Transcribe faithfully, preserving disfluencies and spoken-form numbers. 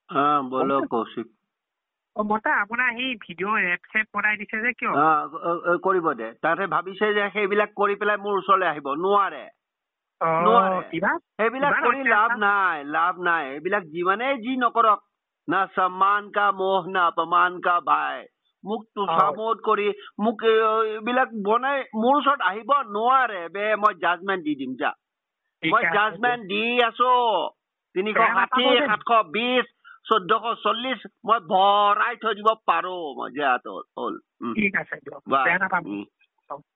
হ্যাঁ বলো কৌশিক। অ মতা আপোনাৰ সেই ভিডিঅ' এপ চেপ বনাই দিছে যে কিয়? অ কৰিব দে, তাতে ভাবিছে যে সেইবিলাক কৰি পেলাই মোৰ ওচৰলৈ আহিব, নোৱাৰে অ নোৱাৰে। কিবা সেইবিলাক কিমান কৰি হৈছে লাভ আপোনাৰ? নাই, লাভ নাই। এইবিলাক যিমানেই যি নকৰক, না সন্মান কা মোহ না অপমান কা ভাই, মোক তোষামোদ কৰি মোক এইবিলাক বনাই মোৰ ওচৰত আহিব নোৱাৰে বে। মই জাজমেণ্ট দি দিম যা, ঠিক মই আছে দিয়ক। জাজমেণ্ট দি আছো। তিনিশ বেয়া নাপাব ষাঠি দেই। সাতশ বিশ চৈধ্যশ চল্লিশ মই ভৰাই থৈ দিব পাৰো মই যে হ'ল। ঠিক আছে দিয়ক, বাই। বেয়া নাপাব।